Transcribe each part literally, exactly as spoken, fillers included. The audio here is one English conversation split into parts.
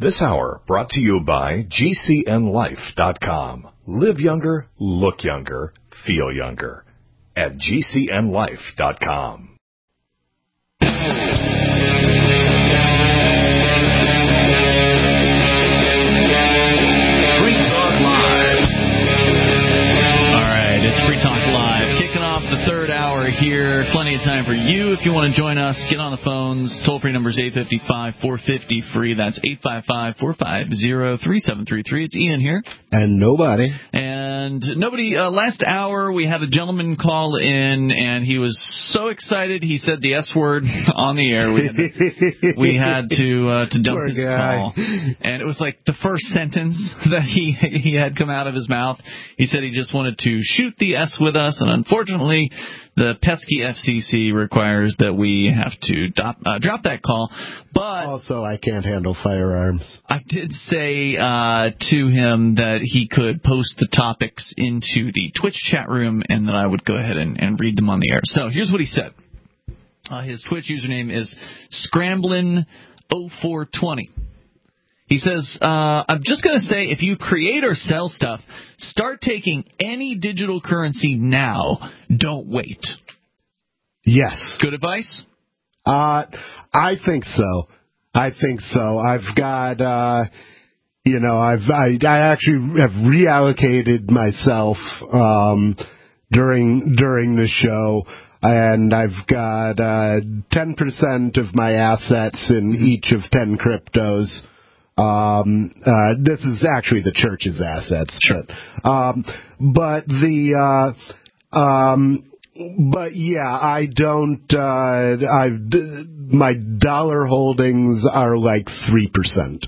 This hour brought to you by G C N life dot com. Live younger, look younger, feel younger at G C N life dot com. Free Talk Live. All right, it's Free Talk Live. Kicking off the third hour here. Plenty of time for you if you want to join us. Get on the phones. Toll-free number is eight five five, four five zero, free. That's eight five five, four five zero, three seven three three. It's Ian here. And nobody. And nobody. Uh, last hour, we had a gentleman call in, and he was so excited, he said the S word on the air. We had to, we had to, uh, to dump Poor his guy. call. And it was like the first sentence that he, he had come out of his mouth. He said he just wanted to shoot the S with us, and unfortunately, the pesky F C C requires that we have to drop, uh, drop that call. But also, I can't handle firearms. I did say uh, to him that he could post the topics into the Twitch chat room and that I would go ahead and, and read them on the air. So here's what he said. Uh, his Twitch username is Scramblin oh four twenty. He says, uh, I'm just going to say, if you create or sell stuff, start taking any digital currency now. Don't wait. Yes. Good advice? Uh, I think so. I think so. I've got, uh, you know, I've, I, I actually have reallocated myself, um, during, during the show. And I've got, uh, ten percent of my assets in each of ten cryptos. Um, uh, this is actually the church's assets, sure. but, um, but the, uh, um, but yeah, I don't, uh, I've, my dollar holdings are like three percent.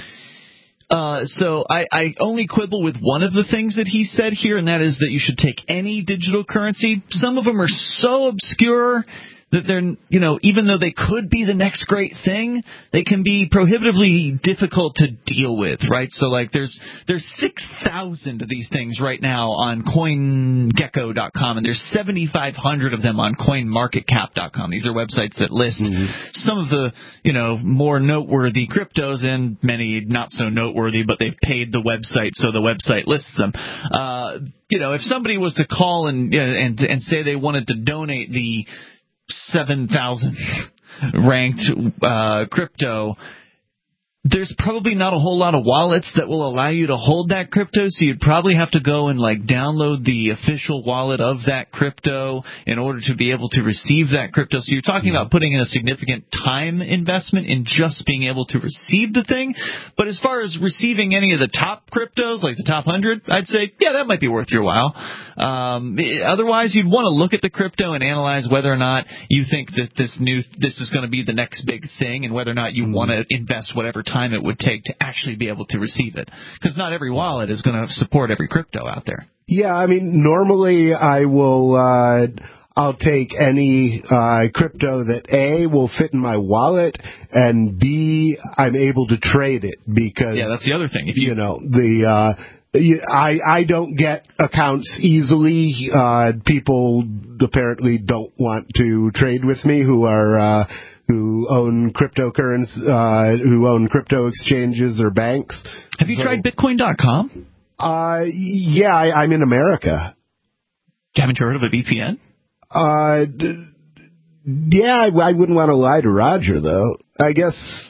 Uh, so I, I only quibble with one of the things that he said here, and that is that you should take any digital currency. Some of them are so obscure that they're, you know, even though they could be the next great thing, they can be prohibitively difficult to deal with, right? So, like, there's there's six thousand of these things right now on coin gecko dot com, and there's seventy-five hundred of them on coin market cap dot com. These are websites that list mm-hmm. some of the, you know, more noteworthy cryptos and many not so noteworthy, but they've paid the website, so the website lists them. Uh, you know, if somebody was to call and and and say they wanted to donate the seven thousand ranked uh, crypto, there's probably not a whole lot of wallets that will allow you to hold that crypto, so you'd probably have to go and like download the official wallet of that crypto in order to be able to receive that crypto. So you're talking about putting in a significant time investment in just being able to receive the thing. But as far as receiving any of the top cryptos, like the top one hundred, I'd say, yeah, that might be worth your while. Um, otherwise, you'd want to look at the crypto and analyze whether or not you think that this new this is going to be the next big thing, and whether or not you want to invest whatever time time it would take to actually be able to receive it, because not every wallet is going to support every crypto out there. Yeah, I mean, normally I will uh I'll take any uh crypto that A will fit in my wallet, and B I'm able to trade it, because yeah, that's the other thing. If you, you know, the uh I I don't get accounts easily. Uh people apparently don't want to trade with me who are uh who own cryptocurrency, uh, who own crypto exchanges or banks. Have you so, tried Bitcoin dot com? Uh, yeah, I, I'm in America. Haven't you heard of a V P N? Uh, d- yeah, I, I wouldn't want to lie to Roger, though. I guess...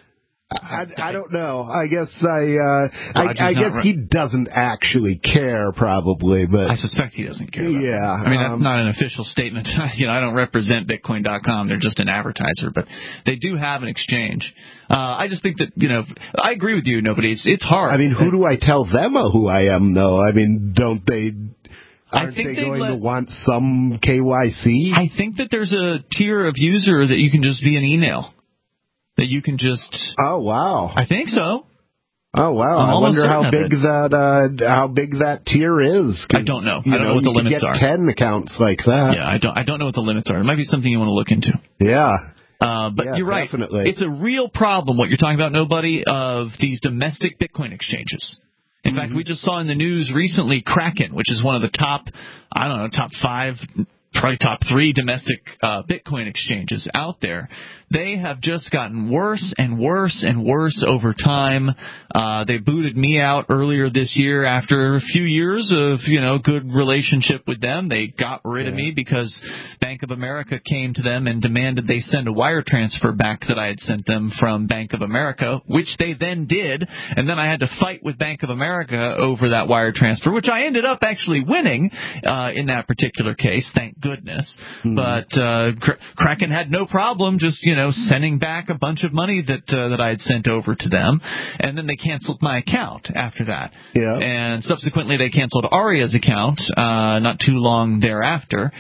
I, I don't know. I guess I, uh, I, I guess he doesn't actually care, probably, but I suspect he doesn't care. Yeah, that. I mean, that's um, not an official statement. You know, I don't represent Bitcoin dot com. They're just an advertiser, but they do have an exchange. Uh, I just think that, you know, I agree with you. Nobody, it's, it's hard. I mean, who do I tell them who I am, though? I mean, don't they? Aren't I think they going let, to want some K Y C? I think that there's a tier of user that you can just be an email. That you can just... Oh, wow. I think so. Oh, wow. I'm I wonder how big it. that uh, how big that tier is. I don't know. I don't know, know what the you limits could get are. ten accounts like that. Yeah, I don't I don't know what the limits are. It might be something you want to look into. Yeah. Uh, but yeah, you're right. Definitely. It's a real problem, what you're talking about, nobody, of these domestic Bitcoin exchanges. In mm-hmm. fact, we just saw in the news recently Kraken, which is one of the top, I don't know, top five... probably top three domestic uh, Bitcoin exchanges out there. they have just gotten worse and worse and worse over time. Uh, they booted me out earlier this year after a few years of, you know, good relationship with them. They got rid of me because Bank of America came to them and demanded they send a wire transfer back that I had sent them from Bank of America, which they then did. And then I had to fight with Bank of America over that wire transfer, which I ended up actually winning uh, in that particular case, thank goodness. Mm-hmm. But uh, Kraken had no problem just, you know, sending back a bunch of money that uh, that I had sent over to them, and then they canceled my account after that. Yeah. And subsequently they canceled Aria's account uh, not too long thereafter.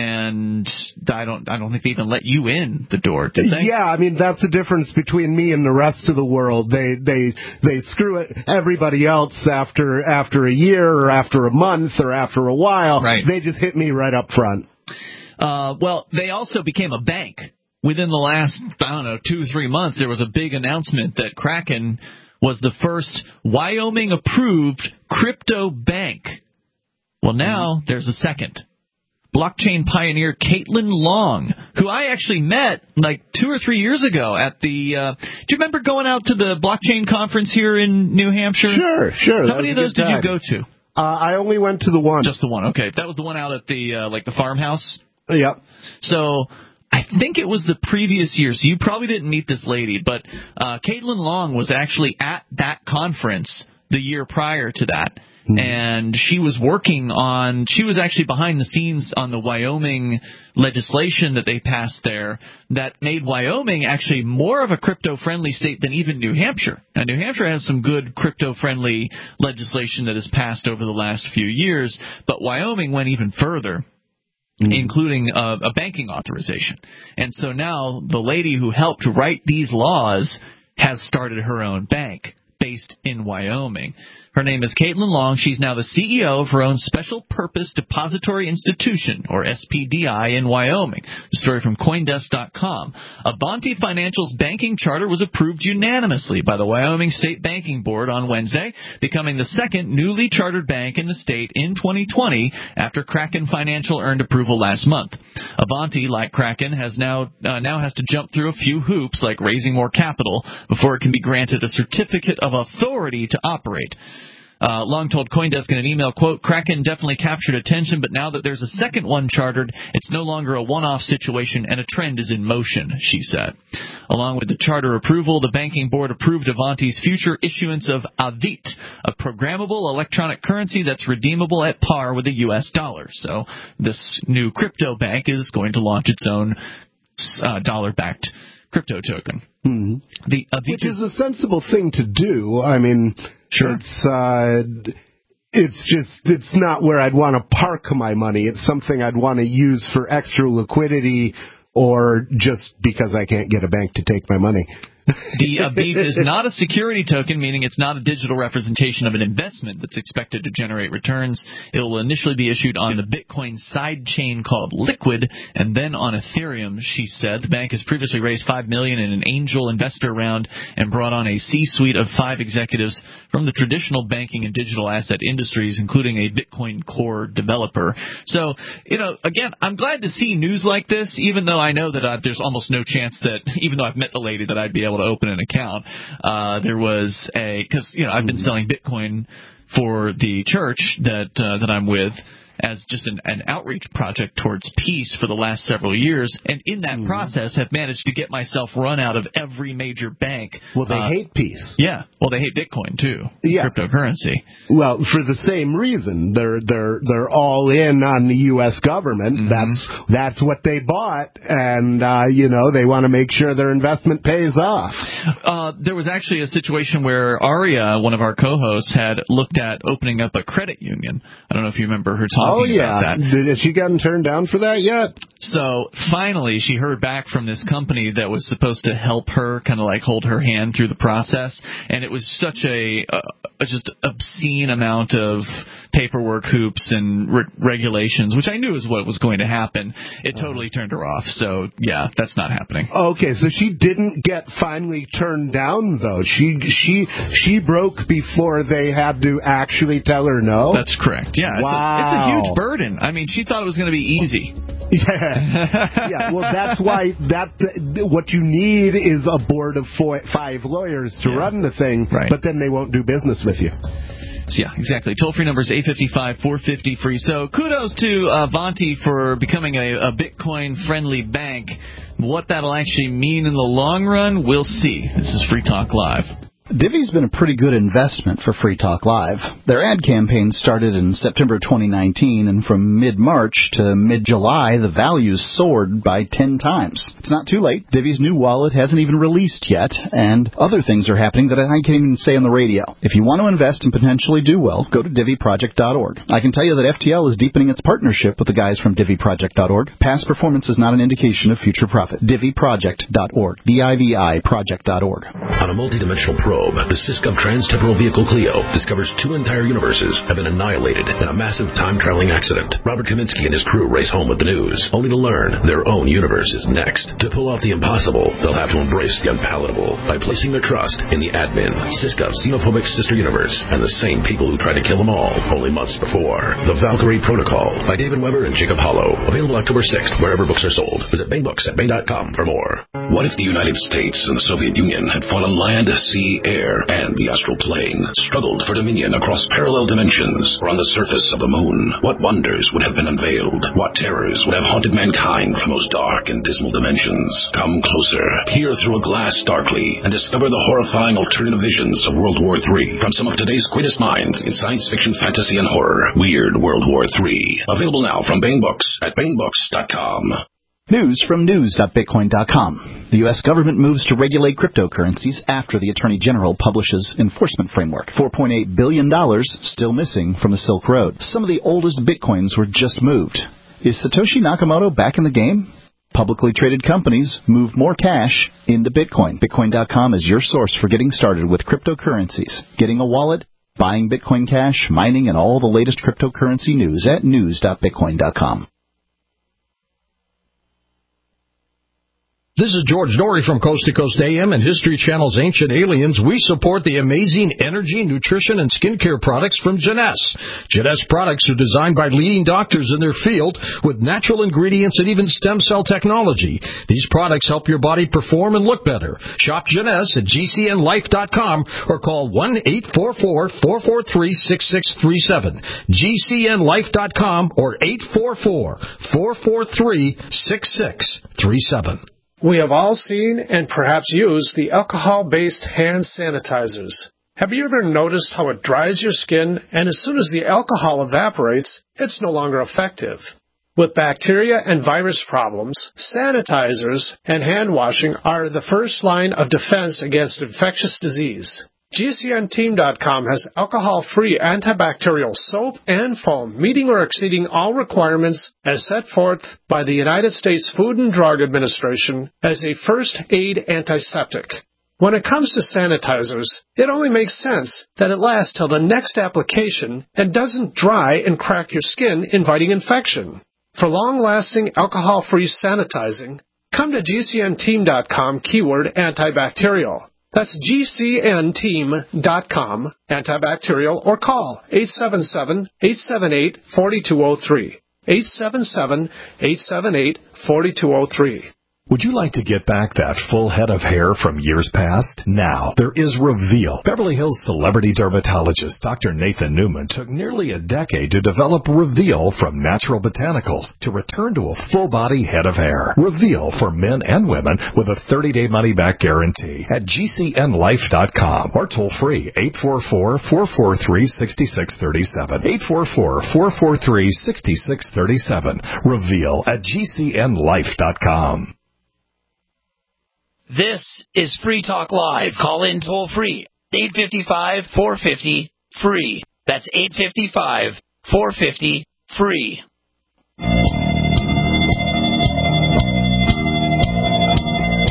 And I don't, I don't think they even let you in the door, did they? Yeah, I mean that's the difference between me and the rest of the world. They, they, they screw it. Everybody else after after a year or after a month or after a while, right. They just hit me right up front. Uh, well, they also became a bank within the last, I don't know, two, three months. There was a big announcement that Kraken was the first Wyoming-approved crypto bank. Well, now there's a second. Blockchain pioneer Caitlin Long, who I actually met like two or three years ago at the, uh, do you remember going out to the blockchain conference here in New Hampshire? Sure, sure. How many of those did you go to? Uh, I only went to the one. Just the one, okay. That was the one out at the, uh, like the farmhouse? Yep. So I think it was the previous year, so you probably didn't meet this lady, but uh, Caitlin Long was actually at that conference the year prior to that. And she was working on, she was actually behind the scenes on the Wyoming legislation that they passed there that made Wyoming actually more of a crypto-friendly state than even New Hampshire. Now, New Hampshire has some good crypto-friendly legislation that has passed over the last few years, but Wyoming went even further. Mm-hmm. Including a, a banking authorization. And so now the lady who helped write these laws has started her own bank based in Wyoming. Her name is Caitlin Long. She's now the C E O of her own Special Purpose Depository Institution, or S P D I, in Wyoming. The story from Coindesk dot com. Avanti Financial's banking charter was approved unanimously by the Wyoming State Banking Board on Wednesday, becoming the second newly chartered bank in the state in twenty twenty after Kraken Financial earned approval last month. Avanti, like Kraken, has now uh, now has to jump through a few hoops, like raising more capital, before it can be granted a certificate of authority to operate. Uh, Long told Coindesk in an email, quote, Kraken definitely captured attention, but now that there's a second one chartered, it's no longer a one-off situation and a trend is in motion, she said. Along with the charter approval, the banking board approved Avanti's future issuance of Avit, a programmable electronic currency that's redeemable at par with the U S dollar. So this new crypto bank is going to launch its own uh, dollar-backed crypto token. Mm-hmm. The Avit Which is a sensible thing to do. I mean, sure. It's uh, it's just it's not where I'd want to park my money. It's something I'd want to use for extra liquidity, or just because I can't get a bank to take my money. The Avit is not a security token, meaning it's not a digital representation of an investment that's expected to generate returns. It will initially be issued on the Bitcoin sidechain called Liquid, and then on Ethereum, she said. The bank has previously raised five million dollars in an angel investor round and brought on a C-suite of five executives from the traditional banking and digital asset industries, including a Bitcoin core developer. So, you know, again, I'm glad to see news like this, even though I know that uh, there's almost no chance that, even though I've met the lady, that I'd be able to open an account. Uh, there was a, because, you know, I've been selling Bitcoin for the church that uh, that I'm with as just an, an outreach project towards peace for the last several years, and in that mm. process have managed to get myself run out of every major bank. Well, they uh, hate peace. Yeah. Well, they hate Bitcoin too. Yeah. Cryptocurrency. Well, for the same reason, they're they're they're all in on the U S government. Mm-hmm. That's that's what they bought, and uh, you know they want to make sure their investment pays off. Uh, there was actually a situation where Aria, one of our co-hosts, had looked at opening up a credit union. I don't know if you remember her talking. Oh, yeah. About that. Did, has she gotten turned down for that yet? So finally she heard back from this company that was supposed to help her, kind of like hold her hand through the process, and it was such a uh, a just obscene amount of paperwork hoops and re- regulations, which I knew is what was going to happen. It totally turned her off. So, yeah, that's not happening. Okay, so she didn't get finally turned down, though. She she she broke before they had to actually tell her no? That's correct. Yeah, it's, wow. a, it's a huge burden. I mean, she thought it was going to be easy. Yeah, yeah. Well, that's why that what you need is a board of four, five lawyers to yeah. run the thing, right. but then they won't do business with you. So yeah, exactly. Toll-free number is eight five five, four five zero, free. So kudos to uh, Vanti for becoming a, a Bitcoin-friendly bank. What that'll actually mean in the long run, we'll see. This is Free Talk Live. Divi's been a pretty good investment for Free Talk Live. Their ad campaign started in September twenty nineteen, and from mid-March to mid-July, the values soared by ten times. It's not too late. Divi's new wallet hasn't even released yet, and other things are happening that I can't even say on the radio. If you want to invest and potentially do well, go to Divi Project dot org. I can tell you that F T L is deepening its partnership with the guys from Divi Project dot org. Past performance is not an indication of future profit. Divi Project dot org. D I V I Project dot org. On a multidimensional probe, the Syscov Trans-Temporal Vehicle Clio discovers two entire universes have been annihilated in a massive time-traveling accident. Robert Kaminsky and his crew race home with the news, only to learn their own universe is next. To pull off the impossible, they'll have to embrace the unpalatable by placing their trust in the admin, Syscov's xenophobic sister universe, and the same people who tried to kill them all only months before. The Valkyrie Protocol by David Weber and Jacob Hollow. Available October sixth, wherever books are sold. Visit Bang Books at Bang dot com for more. What if the United States and the Soviet Union had fought on land, sea, air, and the astral plane, struggled for dominion across parallel dimensions, or on the surface of the moon? What wonders would have been unveiled? What terrors would have haunted mankind from those dark and dismal dimensions? Come closer, peer through a glass darkly, and discover the horrifying alternative visions of World War Three from some of today's greatest minds in science fiction, fantasy, and horror. Weird World War Three. Available now from Bang Books at Bang Books dot com. News from news dot bitcoin dot com. The U S government moves to regulate cryptocurrencies after the Attorney General publishes enforcement framework. four point eight billion dollars still missing from the Silk Road. Some of the oldest bitcoins were just moved. Is Satoshi Nakamoto back in the game? Publicly traded companies move more cash into Bitcoin. Bitcoin dot com is your source for getting started with cryptocurrencies. Getting a wallet, buying Bitcoin Cash, mining, and all the latest cryptocurrency news at news dot bitcoin dot com. This is George Dory from Coast to Coast A M and History Channel's Ancient Aliens. We support the amazing energy, nutrition, and skincare products from Jeunesse. Jeunesse products are designed by leading doctors in their field with natural ingredients and even stem cell technology. These products help your body perform and look better. Shop Jeunesse at G C N life dot com or call one eight four four, four four three, six six three seven. G C N life dot com or eight four four, four four three, six six three seven. We have all seen and perhaps used the alcohol-based hand sanitizers. Have you ever noticed how it dries your skin, and as soon as the alcohol evaporates, it's no longer effective? With bacteria and virus problems, sanitizers and hand washing are the first line of defense against infectious disease. G C N team dot com has alcohol-free antibacterial soap and foam, meeting or exceeding all requirements as set forth by the United States Food and Drug Administration as a first aid antiseptic. When it comes to sanitizers, it only makes sense that it lasts till the next application and doesn't dry and crack your skin, inviting infection. For long-lasting alcohol-free sanitizing, come to G C N team dot com keyword antibacterial. That's G C N team dot com, antibacterial, or call eight seven seven, eight seven eight, four two zero three. eight seven seven, eight seven eight, four two zero three. Would you like to get back that full head of hair from years past? Now, there is Reveal. Beverly Hills celebrity dermatologist Doctor Nathan Newman took nearly a decade to develop Reveal from natural botanicals to return to a full-body head of hair. Reveal for men and women with a thirty-day money-back guarantee at G C N life dot com or toll-free eight four four, four four three, six six three seven. eight four four, four four three, six six three seven. Reveal at G C N life dot com. This is Free Talk Live. Call in toll free. eight five five, four five zero, free. That's eight five five, four five zero, free.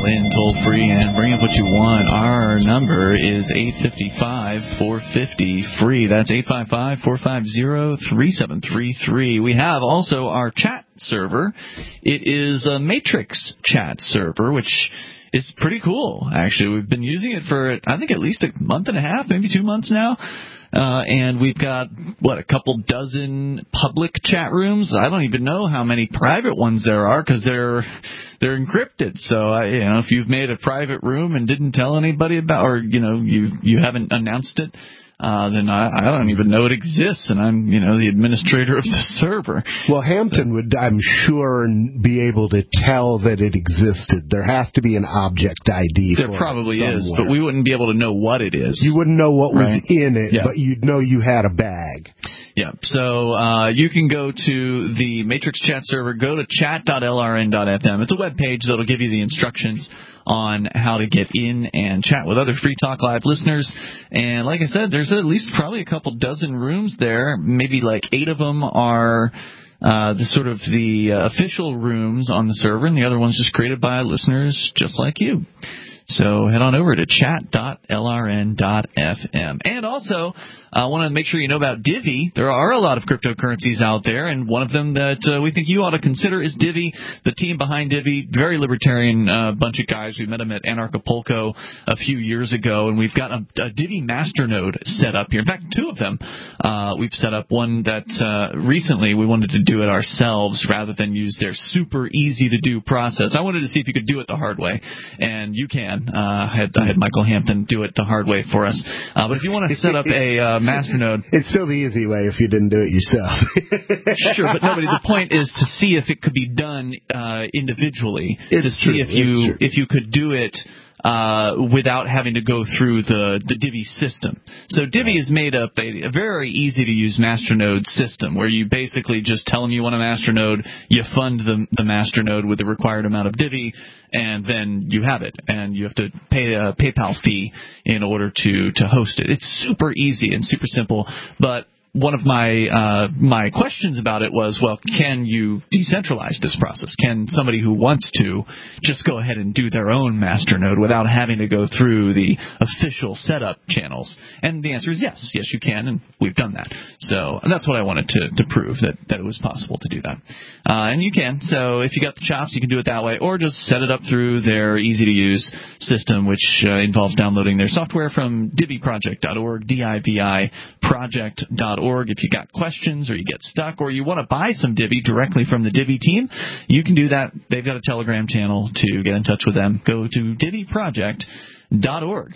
in toll free and bring up what you want. Our number is eight five five, four five zero, free. That's eight five five, four five zero, three seven three three. We have also our chat server. It is a Matrix chat server, which is pretty cool, actually. We've been using it for, I think, at least a month and a half, maybe two months now. Uh, and we've got, what, a couple dozen public chat rooms. I don't even know how many private ones there are because they're they're encrypted. So, I, you know, if you've made a private room and didn't tell anybody about, or, you know, you you haven't announced it, uh, then I, I don't even know it exists, and I'm, you know, the administrator of the server. Well, Hampton would, I'm sure, be able to tell that it existed. There has to be an object I D for it. There probably is, but we wouldn't be able to know what it is. You wouldn't know what right? was in it, yeah. but you'd know you had a bag. Yeah, so uh, you can go to the Matrix chat server, go to chat dot L R N dot F M. It's a web page that'll give you the instructions on how to get in and chat with other Free Talk Live listeners. And like I said, there's at least probably a couple dozen rooms there. Maybe like eight of them are uh, the sort of the uh, official rooms on the server, and the other one's just created by listeners just like you. So head on over to chat dot L R N dot F M. And also, I uh, want to make sure you know about Divvy. There are a lot of cryptocurrencies out there, and one of them that uh, we think you ought to consider is Divvy. The team behind Divvy, very libertarian uh, bunch of guys. We met them at Anarchapulco a few years ago, and we've got a, a Divvy masternode set up here. In fact, two of them. Uh, we've set up one that uh, recently we wanted to do it ourselves rather than use their super easy-to-do process. I wanted to see if you could do it the hard way, and you can. Uh, I had, I had Michael Hampton do it the hard way for us. Uh, but if you want to set up a uh, masternode, it's still the easy way if you didn't do it yourself. Sure, but nobody. The point is to see if it could be done uh, individually. It's to see true, if you true. if you could do it uh, without having to go through the, the Divvy system. So Divvy has made up a, a very easy-to-use masternode system where you basically just tell them you want a masternode, you fund the, the masternode with the required amount of Divvy, and then you have it. And you have to pay a PayPal fee in order to, to host it. It's super easy and super simple, but one of my uh, my questions about it was, well, can you decentralize this process? Can somebody who wants to just go ahead and do their own masternode without having to go through the official setup channels? And the answer is yes. Yes, you can, and we've done that. So that's what I wanted to, to prove, that, that it was possible to do that. Uh, and you can. So if you got the chops, you can do it that way, or just set it up through their easy-to-use system, which uh, involves downloading their software from divi project dot org, D I V I project dot org. If you got questions or you get stuck or you want to buy some Divvy directly from the Divvy team, you can do that. They've got a Telegram channel to get in touch with them. Go to divi project dot org.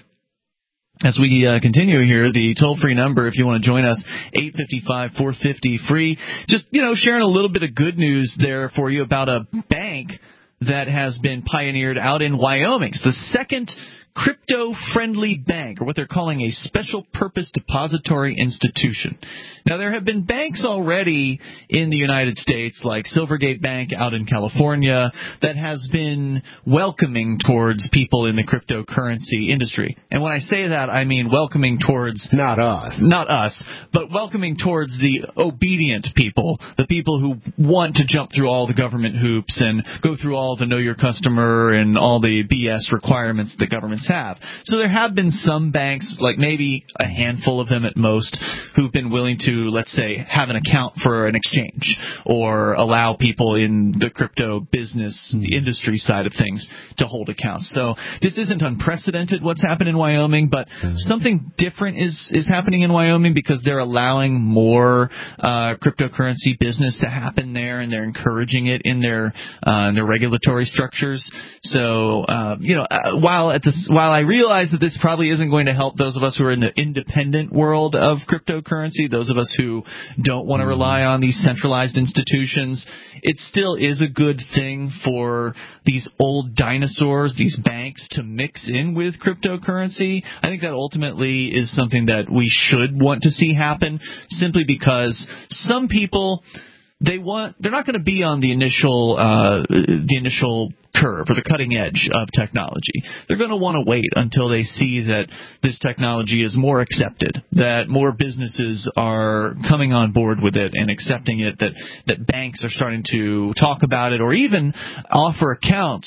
As we uh, continue here, the toll-free number, if you want to join us, eight five five, four five zero, free. Just, you know, sharing a little bit of good news there for you about a bank that has been pioneered out in Wyoming. It's the second crypto-friendly bank, or what they're calling a special-purpose depository institution. Now, there have been banks already in the United States, like Silvergate Bank out in California, that has been welcoming towards people in the cryptocurrency industry. And when I say that, I mean welcoming towards... Not us. Not us, but welcoming towards the obedient people, the people who want to jump through all the government hoops and go through all the know your customer and all the B S requirements that governments have. So there have been some banks, like maybe a handful of them at most, who've been willing to, let's say, have an account for an exchange or allow people in the crypto business, the industry side of things, to hold accounts. So this isn't unprecedented what's happened in Wyoming, but something different is, is happening in Wyoming because they're allowing more uh, cryptocurrency business to happen there, and they're encouraging it in their uh, in their regulatory structures. So, uh, you know, uh, while at this, while I realize that this probably isn't going to help those of us who are in the independent world of cryptocurrency, those of us who don't want to rely on these centralized institutions, it still is a good thing for these old dinosaurs, these banks, to mix in with cryptocurrency. I think that ultimately is something that we should want to see happen, simply because some people, they want, they're not going to be on the initial uh, the initial curve or the cutting edge of technology. They're going to want to wait until they see that this technology is more accepted, that more businesses are coming on board with it and accepting it, that that banks are starting to talk about it or even offer accounts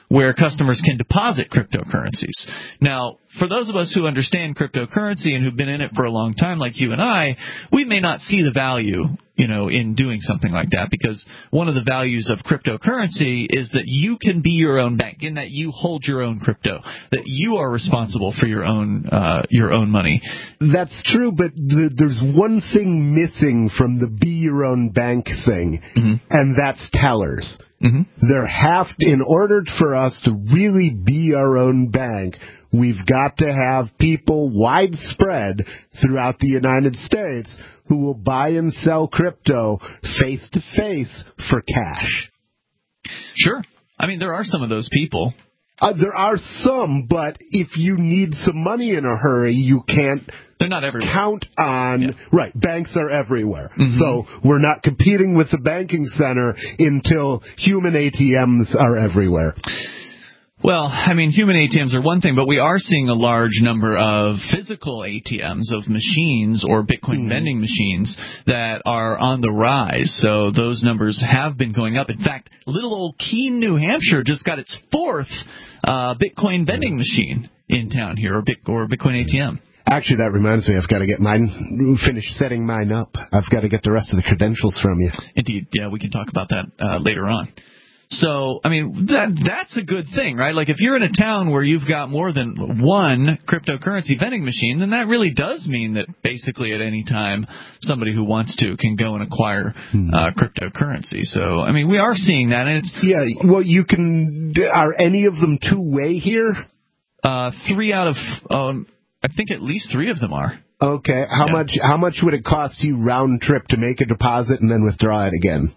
where customers can deposit cryptocurrencies. Now, for those of us who understand cryptocurrency and who've been in it for a long time, like you and I, we may not see the value, you know, in doing something like that, because one of the values of cryptocurrency is that you can be your own bank, in that you hold your own crypto, that you are responsible for your own uh, your own money. That's true, but th- there's one thing missing from the be your own bank thing, mm-hmm. and that's tellers. Mm-hmm. There have to, in order for us to really be our own bank, we've got to have people widespread throughout the United States who will buy and sell crypto face to face for cash. Sure. I mean, there are some of those people. Uh, there are some, but if you need some money in a hurry, you can't They're not everywhere. count on... Yeah. Right, banks are everywhere. Mm-hmm. So we're not competing with the banking center until human A T Ms are everywhere. Well, I mean, human A T Ms are one thing, but we are seeing a large number of physical A T Ms, of machines or Bitcoin mm-hmm. vending machines that are on the rise. So those numbers have been going up. In fact, little old Keene, New Hampshire just got its fourth uh, Bitcoin vending machine in town here, or, Bit- or Bitcoin A T M. Actually, that reminds me, I've got to get mine, finish setting mine up. I've got to get the rest of the credentials from you. Indeed. Yeah, we can talk about that uh, later on. So, I mean, that that's a good thing, right? Like, if you're in a town where you've got more than one cryptocurrency vending machine, then that really does mean that basically at any time somebody who wants to can go and acquire uh, cryptocurrency. So, I mean, we are seeing that. And it's yeah, well, you can... Are any of them two-way here? Uh, three out of... Um, I think at least three of them are. Okay. How yeah. much How much would it cost you round trip to make a deposit and then withdraw it again?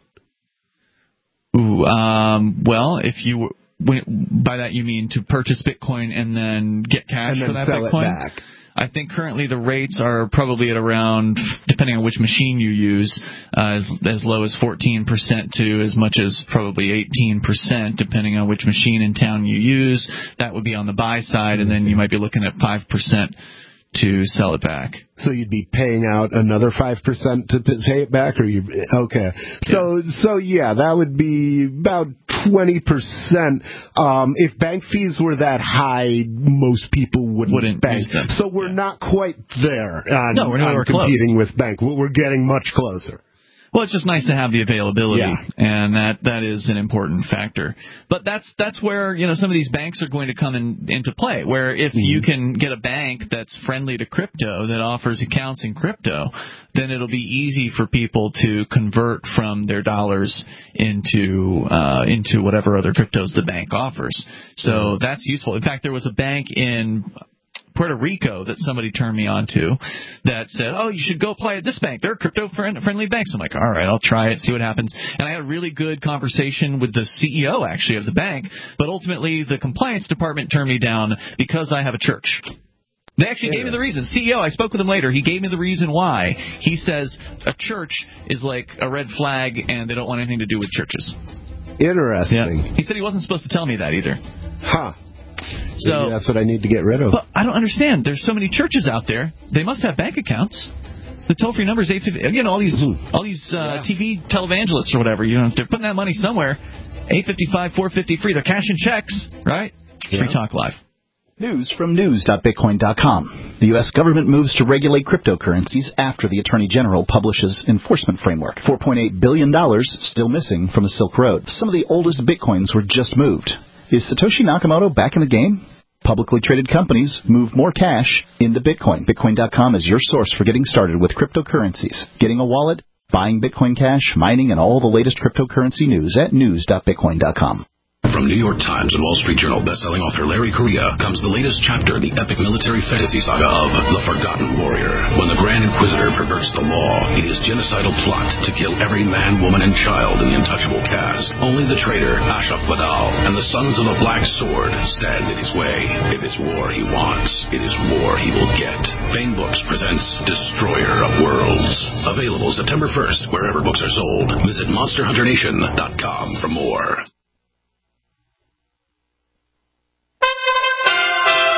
Ooh, um, well, if you when, by that you mean to purchase Bitcoin and then get cash and then for that sell Bitcoin? It back. I think currently the rates are probably at around, depending on which machine you use, uh, as, as low as fourteen percent to as much as probably eighteen percent, depending on which machine in town you use. That would be on the buy side, and then you might be looking at five percent to sell it back. So you'd be paying out another five percent to pay it back, or you? Okay. So yeah. so yeah, that would be about twenty percent. Um, if bank fees were that high, most people wouldn't, wouldn't bank. use them. So we're yeah. not quite there. On, no, we're nowhere on competing close. with bank. We're getting much closer. Well, it's just nice to have the availability, yeah. and that, that is an important factor. But that's that's where, you know, some of these banks are going to come in, into play, where if mm-hmm. you can get a bank that's friendly to crypto, that offers accounts in crypto, then it'll be easy for people to convert from their dollars into uh, into whatever other cryptos the bank offers. So mm-hmm. that's useful. In fact, there was a bank in Puerto Rico that somebody turned me on to that said, oh, you should go apply at this bank. They're crypto friendly banks. I'm like, all right, I'll try it, see what happens. And I had a really good conversation with the C E O, actually, of the bank. But ultimately, the compliance department turned me down because I have a church. They actually yeah. gave me the reason. C E O, I spoke with him later. He gave me the reason why. He says a church is like a red flag, and they don't want anything to do with churches. Interesting. Yeah. He said he wasn't supposed to tell me that either. Huh. So maybe that's what I need to get rid of. But I don't understand. There's so many churches out there. They must have bank accounts. The toll-free number is eight fifty. You know, all these mm-hmm. all these uh, yeah. T V televangelists or whatever. You know, they're putting that money somewhere. eight fifty-five, four fifty free. They're cashing checks, right? Yeah. Free Talk Live. News from news dot bitcoin dot com. The U S government moves to regulate cryptocurrencies after the Attorney General publishes enforcement framework. four point eight billion dollars still missing from the Silk Road. Some of the oldest Bitcoins were just moved. Is Satoshi Nakamoto back in the game? Publicly traded companies move more cash into Bitcoin. Bitcoin dot com is your source for getting started with cryptocurrencies. Getting a wallet, buying Bitcoin Cash, mining, and all the latest cryptocurrency news at news dot bitcoin dot com. From New York Times and Wall Street Journal bestselling author Larry Correia comes the latest chapter in the epic military fantasy saga of The Forgotten Warrior. When the Grand Inquisitor perverts the law in his genocidal plot to kill every man, woman, and child in the untouchable caste, only the traitor Ashok Vadal and the Sons of the Black Sword stand in his way. It is war he wants. It is war he will get. Bain Books presents Destroyer of Worlds. Available September first wherever books are sold. Visit monster hunter nation dot com for more.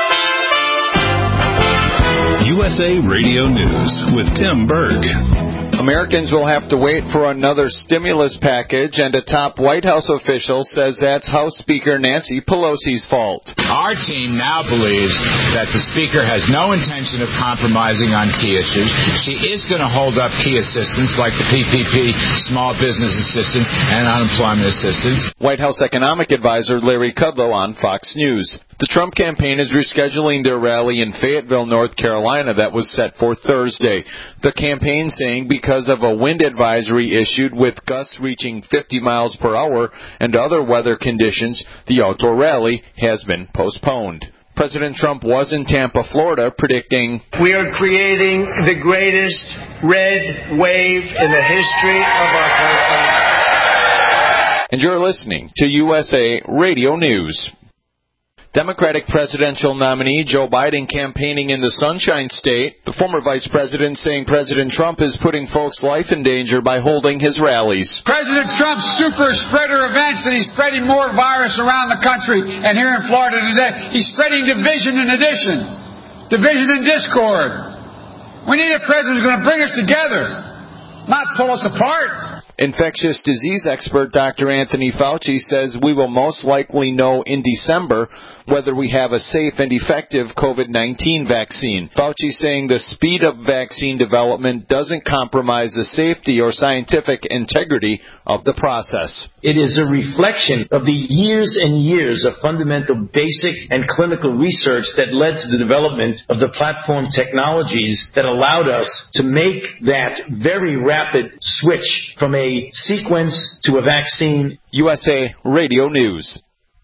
U S A Radio News with Tim Berg. Americans will have to wait for another stimulus package, and a top White House official says that's House Speaker Nancy Pelosi's fault. Our team now believes that the Speaker has no intention of compromising on key issues. She is going to hold up key assistance like the P P P, small business assistance, and unemployment assistance. White House economic advisor Larry Kudlow on Fox News. The Trump campaign is rescheduling their rally in Fayetteville, North Carolina that was set for Thursday. The campaign saying because of a wind advisory issued with gusts reaching fifty miles per hour and other weather conditions, the outdoor rally has been postponed. President Trump was in Tampa, Florida, predicting, "We are creating the greatest red wave in the history of our country." And you're listening to U S A Radio News. Democratic presidential nominee Joe Biden campaigning in the Sunshine State. The former vice president saying President Trump is putting folks' life in danger by holding his rallies. President Trump's super spreader events, and he's spreading more virus around the country. And here in Florida today, he's spreading division and addition, division and discord. We need a president who's going to bring us together, not pull us apart. Infectious disease expert Doctor Anthony Fauci says we will most likely know in December whether we have a safe and effective COVID nineteen vaccine. Fauci saying the speed of vaccine development doesn't compromise the safety or scientific integrity of the process. It is a reflection of the years and years of fundamental basic and clinical research that led to the development of the platform technologies that allowed us to make that very rapid switch from a sequence to a vaccine. U S A Radio News.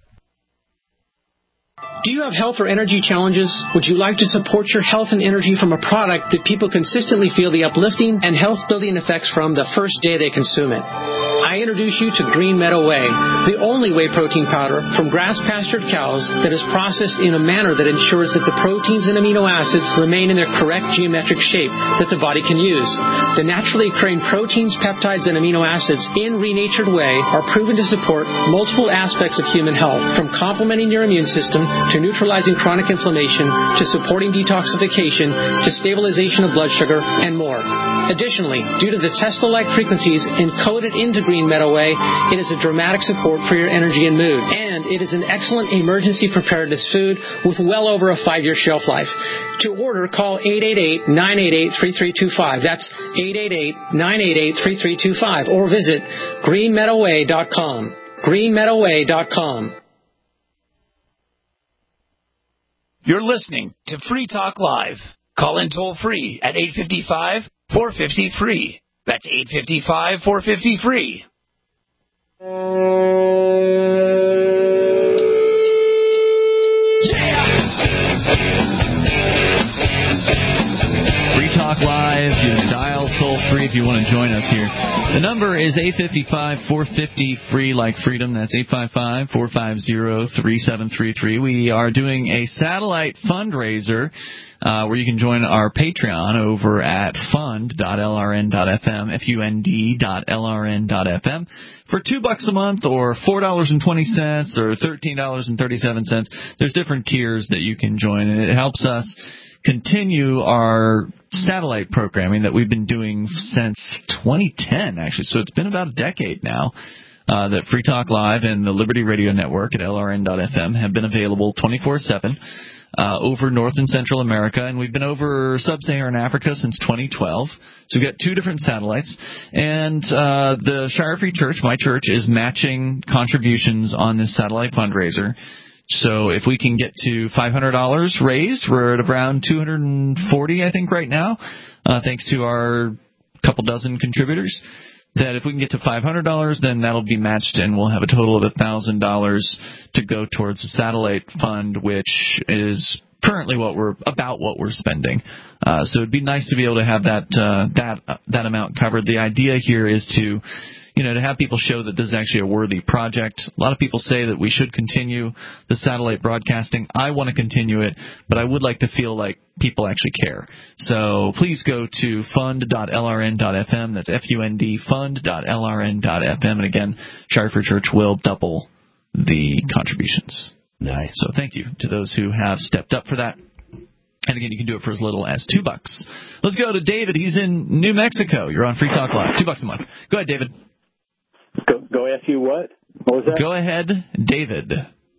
Do you have health or energy challenges? Would you like to support your health and energy from a product that people consistently feel the uplifting and health-building effects from the first day they consume it? I introduce you to Green Meadow Whey, the only whey protein powder from grass-pastured cows that is processed in a manner that ensures that the proteins and amino acids remain in their correct geometric shape that the body can use. The naturally occurring proteins, peptides, and amino acids in renatured whey are proven to support multiple aspects of human health, from complementing your immune system to neutralizing chronic inflammation, to supporting detoxification, to stabilization of blood sugar, and more. Additionally, due to the Tesla-like frequencies encoded into Green Meadow Whey, it is a dramatic support for your energy and mood. And it is an excellent emergency preparedness food with well over a five-year shelf life. To order, call eight eight eight, nine eight eight, three three two five. That's eight eight eight, nine eight eight, three three two five. Or visit green meadow whey dot com. green meadow whey dot com. You're listening to Free Talk Live. Call in toll free at eight five five, four five zero, free. That's eight five five, four five zero, free. Free Talk Live. You dial toll free if you want to join us here. The number is eight five five, four five zero, free, like freedom. That's eight five five, four five zero, three seven three three. We are doing a satellite fundraiser uh, where you can join our Patreon over at fund dot l r n dot f m, F U N D dot L R N dot F M, for two bucks a month or four dollars and twenty cents or thirteen dollars and thirty-seven cents. There's different tiers that you can join, and it helps us continue our satellite programming that we've been doing since twenty ten, actually. So it's been about a decade now uh, that Free Talk Live and the Liberty Radio Network at L R N dot F M have been available twenty-four seven uh, over North and Central America, and we've been over Sub-Saharan Africa since twenty twelve. So we've got two different satellites, and uh, the Shire Free Church, my church, is matching contributions on this satellite fundraiser. So if we can get to five hundred dollars raised, we're at around two hundred forty, I think, right now, uh, thanks to our couple dozen contributors. That if we can get to five hundred dollars, then that'll be matched, and we'll have a total of one thousand dollars to go towards the satellite fund, which is currently what we're about what we're spending. Uh, so it'd be nice to be able to have that uh, that uh, that amount covered. The idea here is to You know, to have people show that this is actually a worthy project. A lot of people say that we should continue the satellite broadcasting. I want to continue it, but I would like to feel like people actually care. So please go to fund dot L R N dot F M. That's F U N D, fund dot L R N dot F M. And again, Shire Free Church will double the contributions. Nice. So thank you to those who have stepped up for that. And again, you can do it for as little as two bucks. Let's go to David. He's in New Mexico. You're on Free Talk Live. Two bucks a month. Go ahead, David. Go, go ask you what? What was that? Go ahead, David.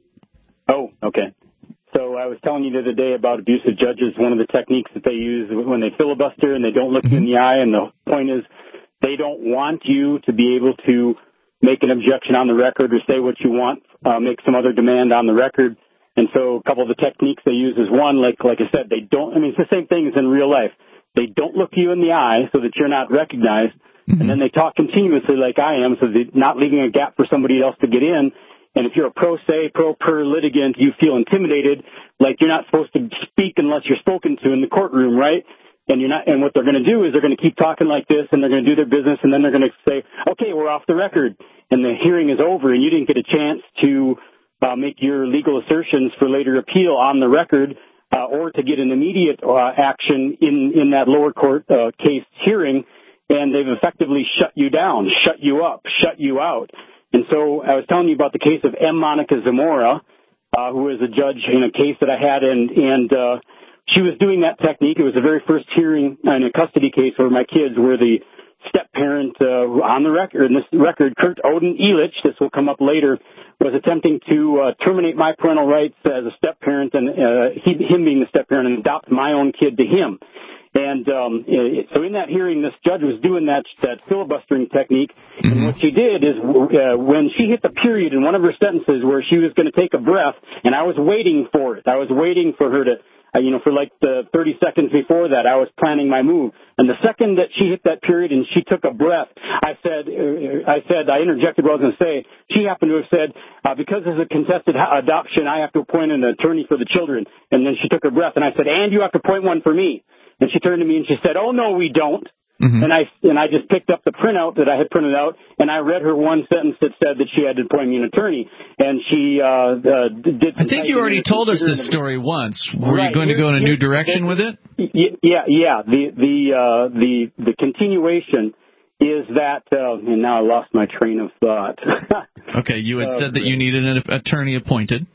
Oh, okay. So I was telling you the other day about abusive judges. One of the techniques that they use when they filibuster and they don't look you in the eye, and the point is they don't want you to be able to make an objection on the record or say what you want, uh, make some other demand on the record. And so a couple of the techniques they use is one, like like I said, they don't, I mean, it's the same thing as in real life. They don't look you in the eye so that you're not recognized, mm-hmm. and then they talk continuously like I am, so they're not leaving a gap for somebody else to get in. And if you're a pro se, pro per litigant, you feel intimidated, like you're not supposed to speak unless you're spoken to in the courtroom, right? And you're not. And what they're going to do is they're going to keep talking like this, and they're going to do their business, and then they're going to say, "Okay, we're off the record," and the hearing is over, and you didn't get a chance to uh, make your legal assertions for later appeal on the record, uh, or to get an immediate uh, action in in that lower court uh, case hearing, and they've effectively shut you down, shut you up, shut you out. And so I was telling you about the case of M. Monica Zamora, uh, who was a judge in a case that I had, and, and uh, she was doing that technique. It was the very first hearing in a custody case where my kids were the step-parent uh, on the record. And this record, Kurt Odin Elich, this will come up later, was attempting to uh, terminate my parental rights as a step-parent, and uh, he, him being the step-parent, and adopt my own kid to him. And um, so in that hearing, this judge was doing that, that filibustering technique. Mm-hmm. And what she did is uh, when she hit the period in one of her sentences where she was going to take a breath, and I was waiting for it. I was waiting for her to, uh, you know, for like the thirty seconds before that, I was planning my move. And the second that she hit that period and she took a breath, I said, uh, I said, I interjected what I was going to say. She happened to have said, uh, because this is a contested adoption, I have to appoint an attorney for the children. And then she took a breath, and I said, and you have to appoint one for me. And she turned to me and she said, "Oh, no, we don't." Mm-hmm. And I and I just picked up the printout that I had printed out, and I read her one sentence that said that she had to appoint me an attorney. And she uh, uh, did. I think you already told us this story once. Were right. you going to go in a new direction with it? Yeah, yeah. The the uh, the the continuation is that, uh, and now I lost my train of thought. Okay, you had uh, said that you needed an attorney appointed.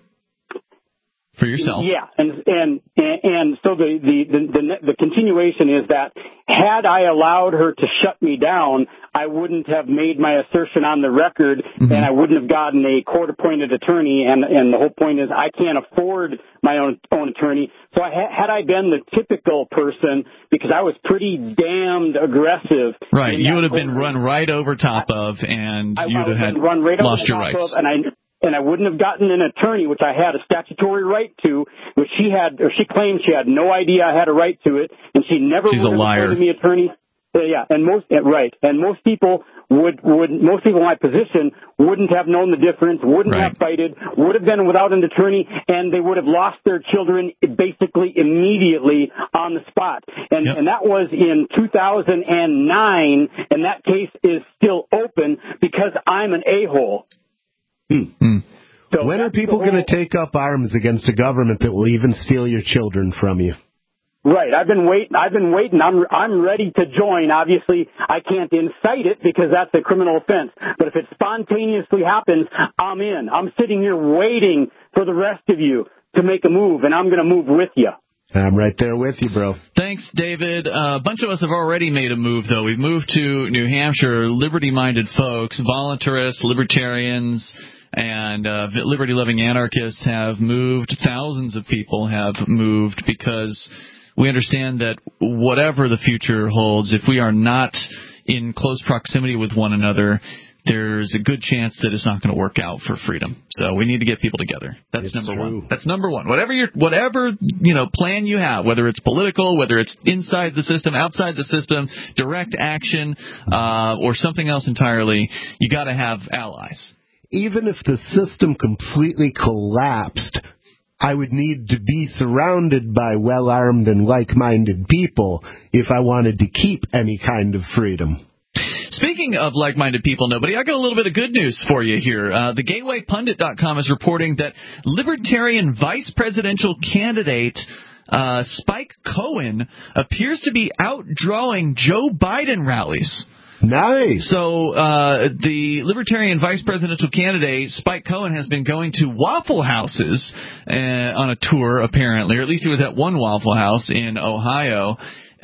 For yourself. Yeah, and and and so the, the the the continuation is that had I allowed her to shut me down, I wouldn't have made my assertion on the record, mm-hmm. and I wouldn't have gotten a court-appointed attorney. And and the whole point is I can't afford my own own attorney. So I ha- had I been the typical person, because I was pretty damned aggressive. Right, you would have been run right over top of, and I, you'd I have had run right lost over your top rights. Of, and I. And I wouldn't have gotten an attorney, which I had a statutory right to, which she had, or she claimed she had no idea I had a right to it, and she never She's would a have liar. appointed me attorney. Uh, yeah, and most uh, right, and most people would would most people in my position wouldn't have known the difference, wouldn't right. have fighted, would have been without an attorney, and they would have lost their children basically immediately on the spot. And yep. and that was in two thousand nine, and that case is still open because I'm an a-hole. Hmm. Hmm. So when are people going to take up arms against a government that will even steal your children from you? Right. I've been waiting. I've been waiting. I'm I'm ready to join. Obviously, I can't incite it because that's a criminal offense. But if it spontaneously happens, I'm in. I'm sitting here waiting for the rest of you to make a move, and I'm going to move with you. I'm right there with you, bro. Thanks, David. Uh, a bunch of us have already made a move, though. We've moved to New Hampshire, liberty-minded folks, voluntarists, libertarians, and uh, liberty-loving anarchists have moved. Thousands of people have moved because we understand that whatever the future holds, if we are not in close proximity with one another, there's a good chance that it's not going to work out for freedom. So we need to get people together. That's it's number true. one. That's number one. Whatever your whatever you know plan you have, whether it's political, whether it's inside the system, outside the system, direct action, uh, or something else entirely, you got to have allies. Even if the system completely collapsed, I would need to be surrounded by well-armed and like-minded people if I wanted to keep any kind of freedom. Speaking of like-minded people, nobody, I got a little bit of good news for you here. Uh, the gateway pundit dot com is reporting that Libertarian vice presidential candidate uh, Spike Cohen appears to be outdrawing Joe Biden rallies. Nice. So uh, the Libertarian vice presidential candidate, Spike Cohen, has been going to Waffle Houses uh, on a tour, apparently, or at least he was at one Waffle House in Ohio.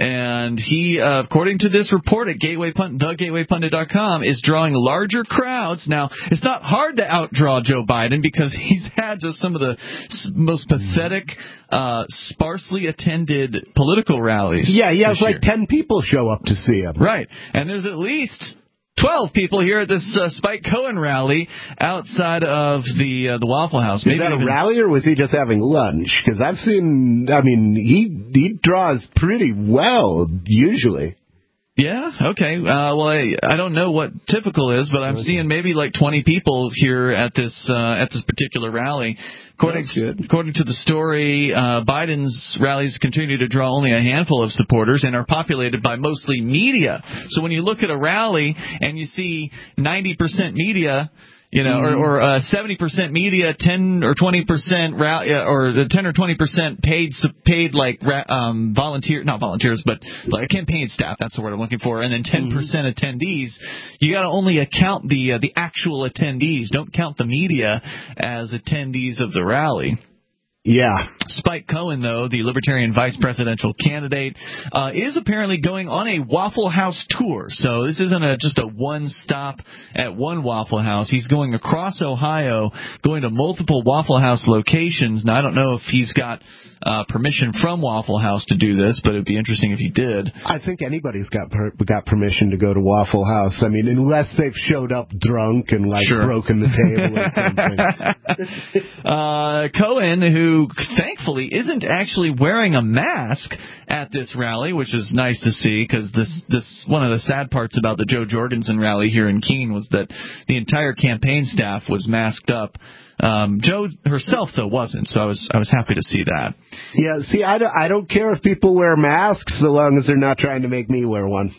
And he, uh, according to this report at Gateway Pundit, the gateway pundit dot com, is drawing larger crowds. Now, it's not hard to outdraw Joe Biden because he's had just some of the most pathetic, uh, sparsely attended political rallies. Yeah, he has like ten people show up to see him. Right. And there's at least twelve people here at this uh, Spike Cohen rally outside of the uh, the Waffle House. Maybe Is that a even... rally, or was he just having lunch? Because I've seen, I mean, he he draws pretty well, usually. Yeah, okay. Uh, well, I, I don't know what typical is, but I'm okay. seeing maybe like twenty people here at this uh, at this particular rally. According to, according to the story, uh, Biden's rallies continue to draw only a handful of supporters and are populated by mostly media. So when you look at a rally and you see ninety percent media, you know, mm-hmm. or, or uh, seventy percent media, ten or twenty percent rally, or ten or twenty percent paid, paid like um, volunteer, not volunteers, but like campaign staff. That's the word I'm looking for. And then ten percent mm-hmm. attendees. You got to only account the uh, the actual attendees. Don't count the media as attendees of the rally. Yeah. Spike Cohen, though, the Libertarian vice presidential candidate, uh, is apparently going on a Waffle House tour. So this isn't a, just a one stop at one Waffle House. He's going across Ohio, going to multiple Waffle House locations. Now, I don't know if he's got uh, permission from Waffle House to do this, but it'd be interesting if he did. I think anybody's got per- got permission to go to Waffle House. I mean, unless they've showed up drunk and, like, sure. broken the table or something. uh, Cohen, who thankfully isn't actually wearing a mask at this rally, which is nice to see, because this this one of the sad parts about the Joe Jorgensen rally here in Keene was that the entire campaign staff was masked up. Um, Joe herself, though, wasn't, so I was I was happy to see that. Yeah, see, I don't, I don't care if people wear masks so long as they're not trying to make me wear one.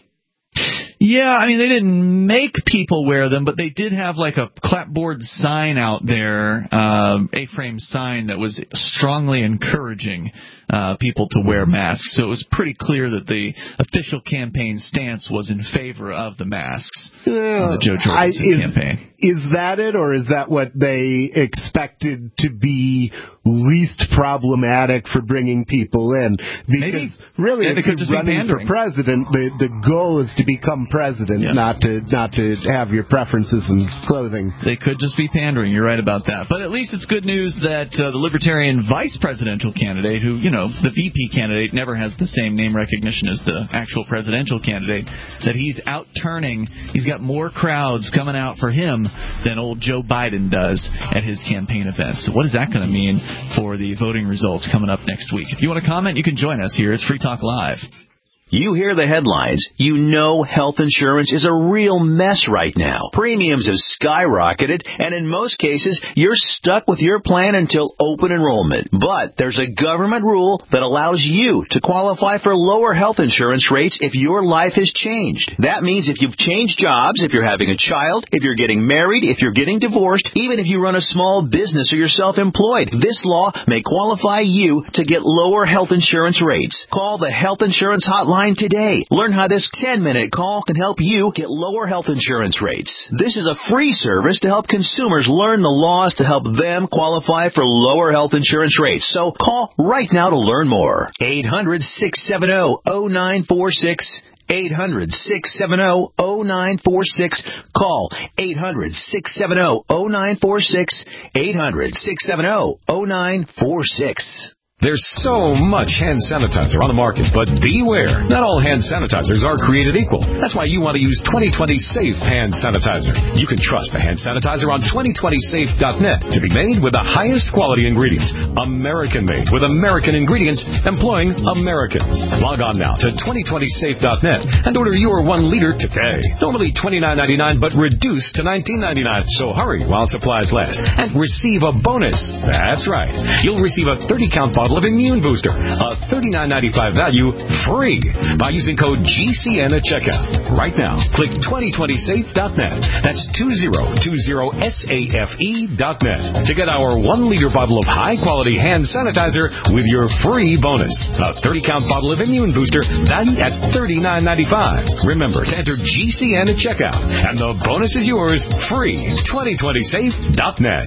Yeah, I mean, they didn't make people wear them, but they did have like a clapboard sign out there, uh, A-frame sign that was strongly encouraging uh, people to wear masks. So it was pretty clear that the official campaign stance was in favor of the masks. Yeah, uh, the Joe Jorgensen I, is, campaign. Is that it, or is that what they expected to be least problematic for bringing people in? Because Maybe. really, yeah, if you're running for president, the the goal is to become president, yeah. not to not to have your preferences in clothing. They could just be pandering. You're right about that. But at least it's good news that uh, the Libertarian vice presidential candidate, who, you know, the V P candidate never has the same name recognition as the actual presidential candidate, that he's out turning. He's got more crowds coming out for him than old Joe Biden does at his campaign events. So what is that going to mean for the voting results coming up next week? If you want to comment, you can join us here. It's Free Talk Live. You hear the headlines. You know health insurance is a real mess right now. Premiums have skyrocketed, and in most cases, you're stuck with your plan until open enrollment. But there's a government rule that allows you to qualify for lower health insurance rates if your life has changed. That means if you've changed jobs, if you're having a child, if you're getting married, if you're getting divorced, even if you run a small business or you're self-employed, this law may qualify you to get lower health insurance rates. Call the Health Insurance Hotline today. Learn how this ten-minute call can help you get lower health insurance rates. This is a free service to help consumers learn the laws to help them qualify for lower health insurance rates. So call right now to learn more. eight hundred, six seven zero, zero nine four six. eight hundred, six seven zero, zero nine four six. Call eight hundred, six seven zero, zero nine four six. eight hundred, six seven zero, zero nine four six. There's so much hand sanitizer on the market, but beware. Not all hand sanitizers are created equal. That's why you want to use twenty twenty Safe Hand Sanitizer. You can trust the hand sanitizer on twenty twenty safe dot net to be made with the highest quality ingredients. American-made with American ingredients employing Americans. Log on now to twenty twenty safe dot net and order your one liter today. Normally twenty-nine ninety-nine, but reduced to nineteen ninety-nine. So hurry while supplies last and receive a bonus. That's right. You'll receive a thirty count bottle bottle of Immune Booster, a thirty-nine ninety-five value, free, by using code G C N at checkout. Right now, click twenty twenty safe dot net. That's two zero two zero safe dot net to get our one-liter bottle of high-quality hand sanitizer with your free bonus. A thirty-count bottle of Immune Booster valued at thirty-nine ninety-five. Remember to enter G C N at checkout, and the bonus is yours free. twenty twenty safe dot net.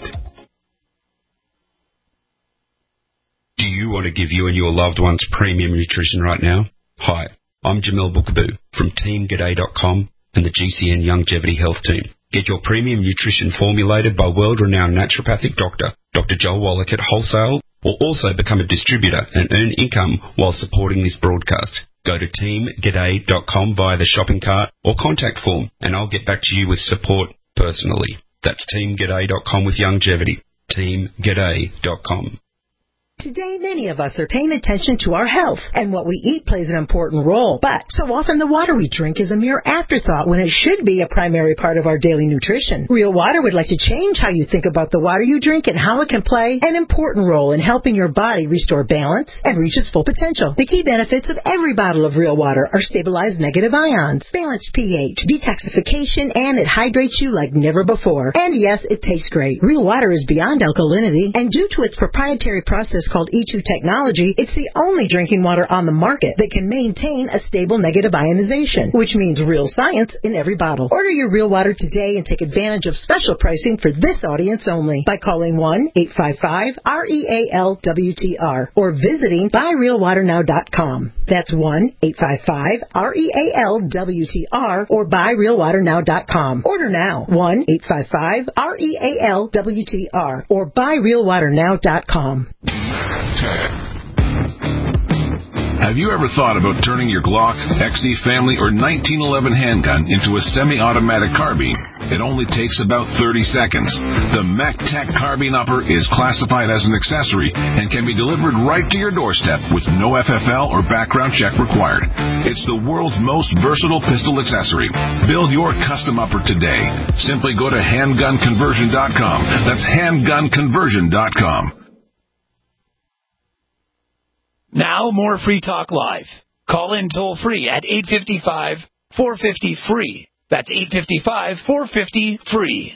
Do you want to give you and your loved ones premium nutrition right now? Hi, I'm Jamel Bookaboo from team g'day dot com and the G C N Longevity Health Team. Get your premium nutrition formulated by world-renowned naturopathic doctor, Doctor Joel Wallach at wholesale, or also become a distributor and earn income while supporting this broadcast. Go to team g'day dot com via the shopping cart or contact form, and I'll get back to you with support personally. That's team g'day dot com with longevity. team g'day dot com. Today, many of us are paying attention to our health, and what we eat plays an important role. But so often the water we drink is a mere afterthought when it should be a primary part of our daily nutrition. Real Water would like to change how you think about the water you drink and how it can play an important role in helping your body restore balance and reach its full potential. The key benefits of every bottle of Real Water are stabilized negative ions, balanced pH, detoxification, and it hydrates you like never before. And yes, it tastes great. Real Water is beyond alkalinity, and due to its proprietary process called E two technology, it's the only drinking water on the market that can maintain a stable negative ionization, which means real science in every bottle. Order your Real Water today and take advantage of special pricing for this audience only by calling one eight five five R E A L W T R or visiting buy real water now dot com. That's one eight five five R E A L W T R or buy real water now dot com. Order now, one eight five five R E A L W T R or buy real water now dot com. Have you ever thought about turning your Glock, X D Family, or nineteen eleven handgun into a semi-automatic carbine? It only takes about thirty seconds. The MacTac Carbine Upper is classified as an accessory and can be delivered right to your doorstep with no F F L or background check required. It's the world's most versatile pistol accessory. Build your custom upper today. Simply go to handgun conversion dot com. That's handgun conversion dot com. Now more Free Talk Live. Call in toll free at eight five five, four five zero, free. That's eight five five, four five zero, free.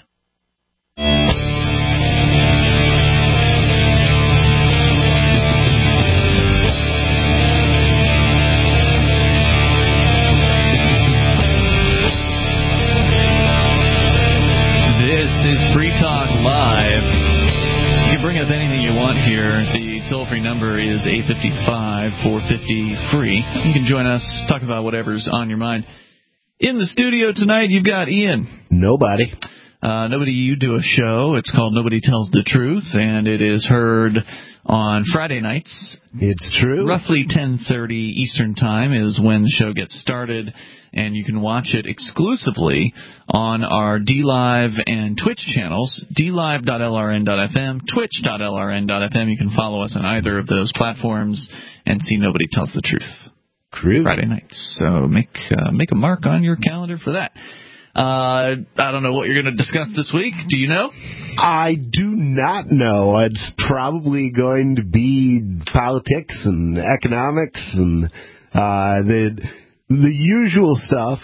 This is Free Talk Live. You can bring up anything you want here. The toll-free number is eight five five, four five zero, free. You can join us, talk about whatever's on your mind. In the studio tonight, you've got Ian. Nobody. Uh, nobody, you do a show. It's called Nobody Tells the Truth, and it is heard on Friday nights. It's true. Roughly ten thirty Eastern Time is when the show gets started, and you can watch it exclusively on our D Live and Twitch channels, d live dot l r n dot f m, twitch dot l r n dot f m. You can follow us on either of those platforms and see Nobody Tells the Truth. True. Friday nights. So make uh, make a mark on your calendar for that. Uh, I don't know what you're going to discuss this week. Do you know? I do not know. It's probably going to be politics and economics and uh, the the usual stuff.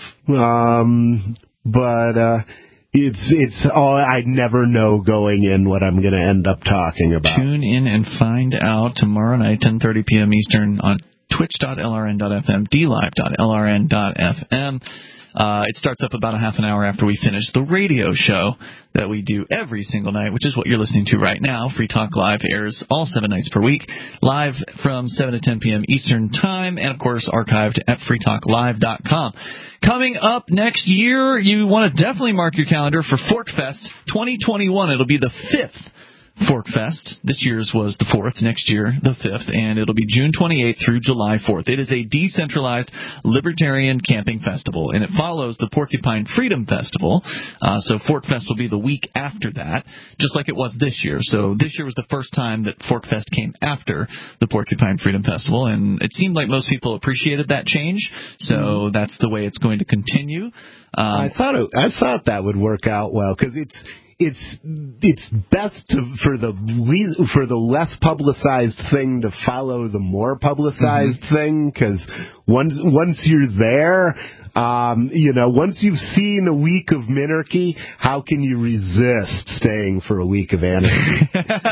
Um, but uh, it's it's all I never know going in what I'm going to end up talking about. Tune in and find out tomorrow night, ten thirty p.m. Eastern on twitch dot l r n dot f m, d live dot l r n dot f m. Uh, it starts up about a half an hour after we finish the radio show that we do every single night, which is what you're listening to right now. Free Talk Live airs all seven nights per week, live from seven to ten p.m. Eastern Time, and, of course, archived at free talk live dot com. Coming up next year, you want to definitely mark your calendar for ForkFest twenty twenty-one. It'll be the fifth ForkFest. This year's was the fourth, next year the fifth, and it'll be June twenty-eighth through July fourth. It is a decentralized libertarian camping festival, and it follows the Porcupine Freedom Festival. Uh, so ForkFest will be the week after that, just like it was this year. So this year was the first time that ForkFest came after the Porcupine Freedom Festival, and it seemed like most people appreciated that change, so mm. that's the way it's going to continue. Um, I thought it, I thought that would work out well, because it's it's it's best to, for the le- for the less publicized thing to follow the more publicized mm-hmm. thing, because once once you're there, um, you know, once you've seen a week of minarchy, how can you resist staying for a week of anarchy?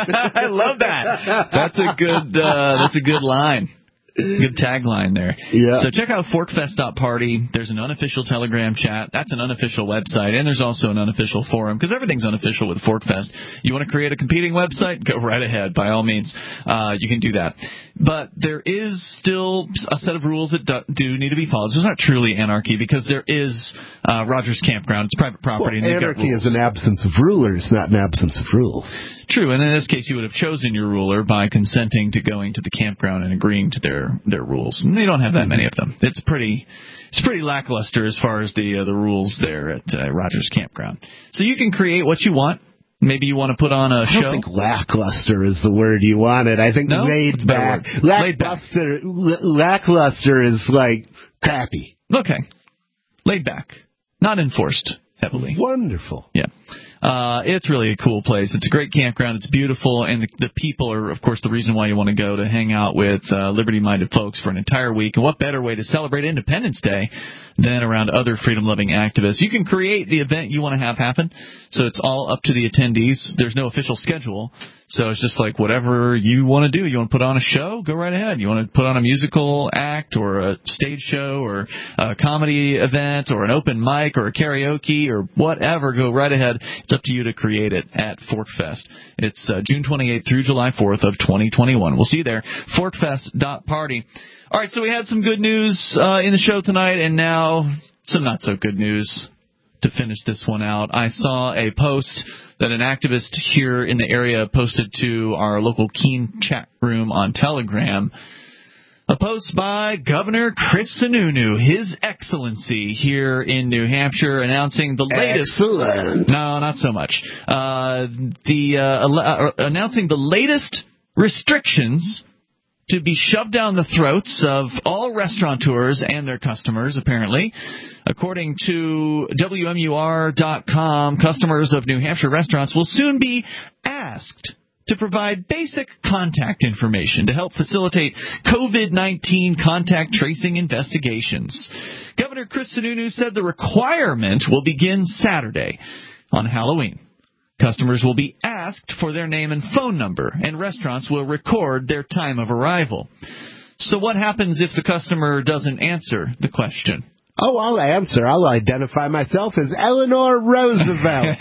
I love that. That's a good uh, that's a good line. Good tagline there. Yeah. So check out forkfest dot party. There's an unofficial Telegram chat. That's an unofficial website. And there's also an unofficial forum, because everything's unofficial with Forkfest. You want to create a competing website? Go right ahead, by all means. Uh, you can do that. But there is still a set of rules that do, do need to be followed. So it's not truly anarchy, because there is uh, Rogers Campground. It's private property. Well, and anarchy is an absence of rulers, not an absence of rules. True, and in this case, you would have chosen your ruler by consenting to going to the campground and agreeing to their, their rules. And they don't have that many of them. It's pretty it's pretty lackluster as far as the uh, the rules there at uh, Rogers Campground. So you can create what you want. Maybe you want to put on a I show. don't think lackluster is the word you wanted. I think no? laid back. Lackluster, lackluster is like crappy. Okay. Laid back. Not enforced heavily. Wonderful. Yeah. Uh, it's really a cool place. It's a great campground. It's beautiful, and the, the people are, of course, the reason why you want to go, to hang out with uh, liberty-minded folks for an entire week. And what better way to celebrate Independence Day than around other freedom-loving activists? You can create the event you want to have happen, so it's all up to the attendees. There's no official schedule, so it's just like whatever you want to do. You want to put on a show? Go right ahead. You want to put on a musical act or a stage show or a comedy event or an open mic or a karaoke or whatever, go right ahead. It's up to you to create it at Forkfest. It's uh, June twenty-eighth through July fourth of twenty twenty-one. We'll see you there. forkfest dot party. All right, so we had some good news uh, in the show tonight, and now some not so good news to finish this one out. I saw a post that an activist here in the area posted to our local Keen chat room on Telegram. A post by Governor Chris Sununu, His Excellency, here in New Hampshire, announcing the latest. Excellent. No, not so much. Uh, the uh, uh, announcing the latest restrictions to be shoved down the throats of all restaurateurs and their customers, apparently. According to W M U R dot com, customers of New Hampshire restaurants will soon be asked to provide basic contact information to help facilitate COVID nineteen contact tracing investigations. Governor Chris Sununu said the requirement will begin Saturday on Halloween. Customers will be asked for their name and phone number, and restaurants will record their time of arrival. So what happens if the customer doesn't answer the question? Oh, I'll answer. I'll identify myself as Eleanor Roosevelt.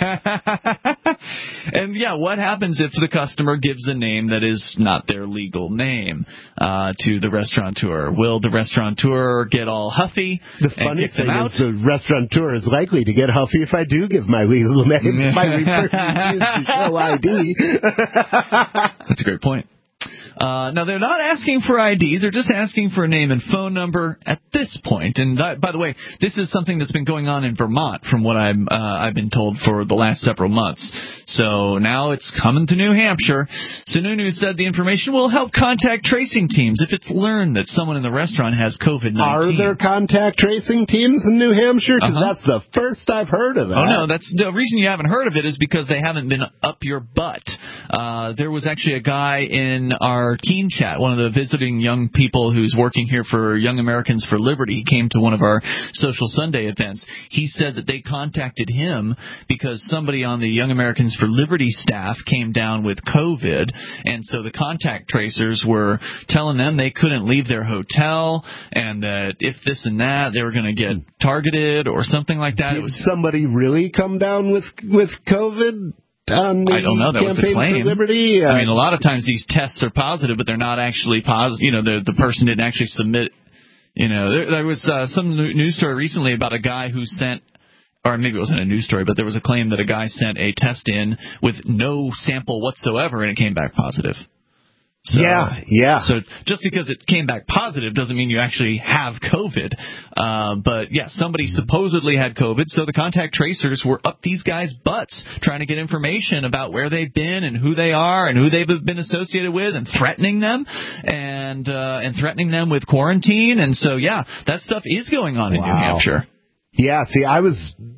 And, yeah, what happens if the customer gives a name that is not their legal name uh, to the restaurateur? Will the restaurateur get all huffy? The funny thing is the restaurateur is likely to get huffy if I do give my legal name. If I refuse to show I D. That's a great point. Uh, now, they're not asking for I D. They're just asking for a name and phone number at this point. And that, by the way, this is something that's been going on in Vermont, from what I'm, uh, I've been told, for the last several months. So now it's coming to New Hampshire. Sununu said the information will help contact tracing teams if it's learned that someone in the restaurant has COVID nineteen. Are there contact tracing teams in New Hampshire? Because uh-huh. that's the first I've heard of it. Oh, no. That's the reason you haven't heard of it is because they haven't been up your butt. Uh, there was actually a guy in our Keen chat, one of the visiting young people who's working here for Young Americans for Liberty. He came to one of our Social Sunday events. He said that they contacted him because somebody on the Young Americans for Liberty staff came down with COVID, and so the contact tracers were telling them they couldn't leave their hotel, and that if this and that, they were going to get targeted or something like that. Did it was somebody really come down with with COVID? Um, I don't know. That was the claim. Liberty, uh, I mean, a lot of times these tests are positive, but they're not actually positive. You know, the the person didn't actually submit. You know, there, there was uh, some news story recently about a guy who sent, or maybe it wasn't a news story, but there was a claim that a guy sent a test in with no sample whatsoever, and it came back positive. So, yeah, yeah. So just because it came back positive doesn't mean you actually have COVID. Uh, but, yeah, somebody supposedly had COVID, so the contact tracers were up these guys' butts trying to get information about where they've been and who they are and who they've been associated with and threatening them and uh, and threatening them with quarantine. And so, yeah, that stuff is going on in wow. New Hampshire. Yeah, see, I was...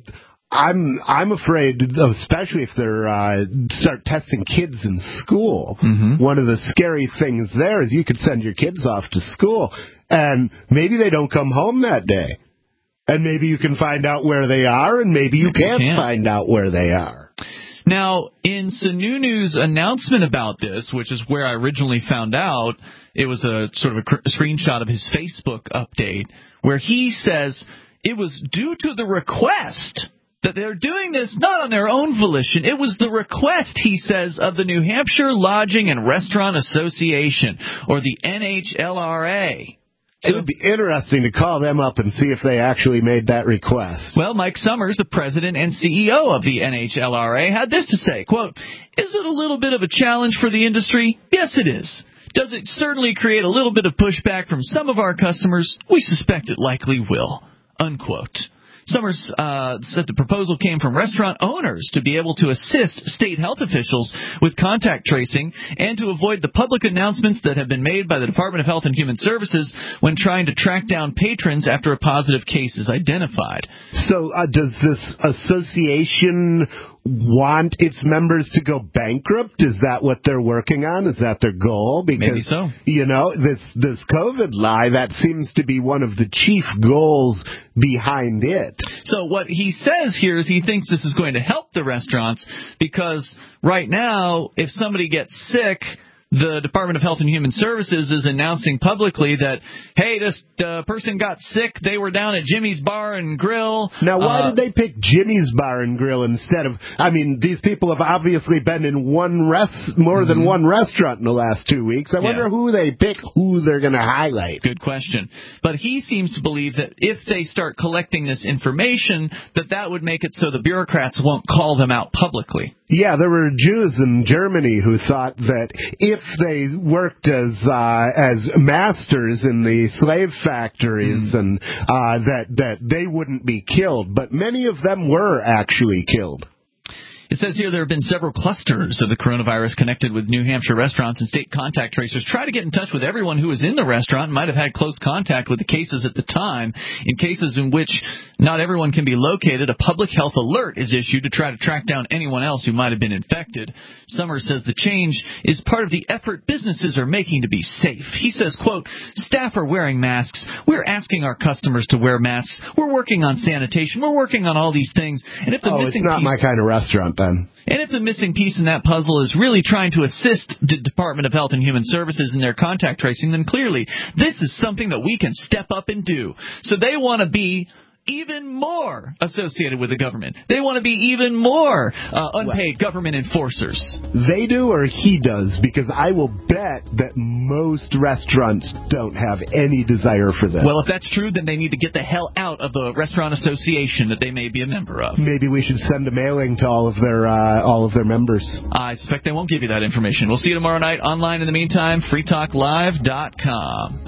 I'm I'm afraid, especially if they're uh, start testing kids in school. Mm-hmm. One of the scary things there is you could send your kids off to school, and maybe they don't come home that day, and maybe you can find out where they are, and maybe you maybe can't, you can't find out where they are. Now, in Sununu's announcement about this, which is where I originally found out, it was a sort of a cr- screenshot of his Facebook update, where he says it was due to the request that they're doing this not on their own volition. It was the request, he says, of the New Hampshire Lodging and Restaurant Association, or the N H L R A. It would be interesting to call them up and see if they actually made that request. Well, Mike Summers, the president and C E O of the N H L R A, had this to say, quote, "Is it a little bit of a challenge for the industry? Yes, it is. Does it certainly create a little bit of pushback from some of our customers? We suspect it likely will," unquote. Summers uh, said the proposal came from restaurant owners to be able to assist state health officials with contact tracing and to avoid the public announcements that have been made by the Department of Health and Human Services when trying to track down patrons after a positive case is identified. So uh, does this association want its members to go bankrupt? Is that what they're working on? Is that their goal? Because, maybe so. You know, this, this COVID lie, that seems to be one of the chief goals behind it. So what he says here is he thinks this is going to help the restaurants because right now, if somebody gets sick, the Department of Health and Human Services is announcing publicly that, hey, this uh, person got sick. They were down at Jimmy's Bar and Grill. Now, why uh, did they pick Jimmy's Bar and Grill instead of, I mean, these people have obviously been in one rest, more mm-hmm. than one restaurant in the last two weeks. I wonder yeah. who they pick, who they're going to highlight. Good question. But he seems to believe that if they start collecting this information, that that would make it so the bureaucrats won't call them out publicly. Yeah, there were Jews in Germany who thought that if they worked as uh, as masters in the slave factories, mm. and uh, that that they wouldn't be killed, but many of them were actually killed. It says here there have been several clusters of the coronavirus connected with New Hampshire restaurants, and state contact tracers try to get in touch with everyone who was in the restaurant and might have had close contact with the cases at the time. In cases in which not everyone can be located, a public health alert is issued to try to track down anyone else who might have been infected. Summers says the change is part of the effort businesses are making to be safe. He says, quote, "Staff are wearing masks. We're asking our customers to wear masks. We're working on sanitation. We're working on all these things. And if the oh, missing it's not piece, my kind of restaurant, then. And if the missing piece in that puzzle is really trying to assist the Department of Health and Human Services in their contact tracing, then clearly this is something that we can step up and do." So they want to be even more associated with the government. They want to be even more uh, unpaid government enforcers. They do, or he does, because I will bet that most restaurants don't have any desire for this. Well, if that's true, then they need to get the hell out of the restaurant association that they may be a member of. Maybe we should send a mailing to all of their uh, all of their members. I suspect they won't give you that information. We'll see you tomorrow night online. In the meantime, free talk live dot com.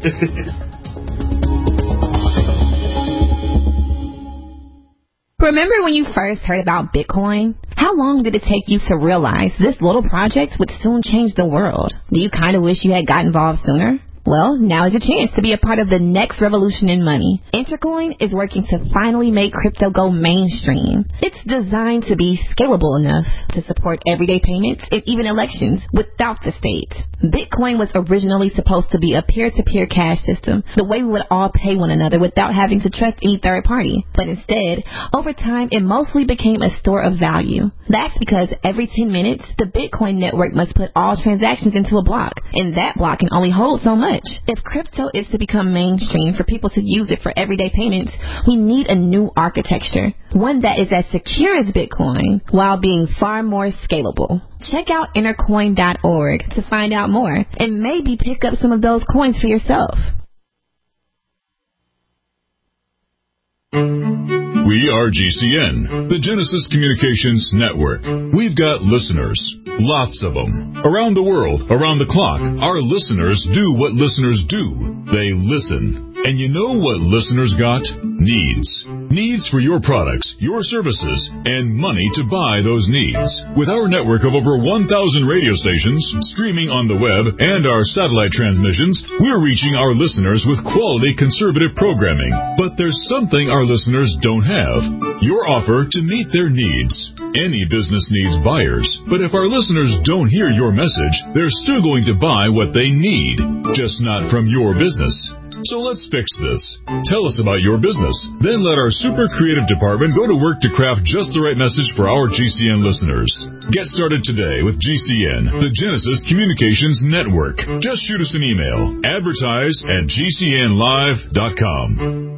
Remember when you first heard about Bitcoin? How long did it take you to realize this little project would soon change the world? Do you kind of wish you had got involved sooner? Well, now is your chance to be a part of the next revolution in money. Intercoin is working to finally make crypto go mainstream. It's designed to be scalable enough to support everyday payments and even elections without the state. Bitcoin was originally supposed to be a peer-to-peer cash system, the way we would all pay one another without having to trust any third party. But instead, over time, it mostly became a store of value. That's because every ten minutes, the Bitcoin network must put all transactions into a block, and that block can only hold so much. If crypto is to become mainstream for people to use it for everyday payments, we need a new architecture, one that is as secure as Bitcoin while being far more scalable. Check out intercoin dot org to find out more and maybe pick up some of those coins for yourself. We are G C N, the Genesis Communications Network. We've got listeners, lots of them. Around the world, around the clock, our listeners do what listeners do. They listen. And you know what listeners got? Needs. Needs for your products, your services, and money to buy those needs. With our network of over one thousand radio stations, streaming on the web, and our satellite transmissions, we're reaching our listeners with quality conservative programming. But there's something our listeners don't have. Your offer to meet their needs. Any business needs buyers, but if our listeners don't hear your message, they're still going to buy what they need, just not from your business. So let's fix this. Tell us about your business. Then let our super creative department go to work to craft just the right message for our G C N listeners. Get started today with G C N, the Genesis Communications Network. Just shoot us an email. Advertise at G C N live dot com.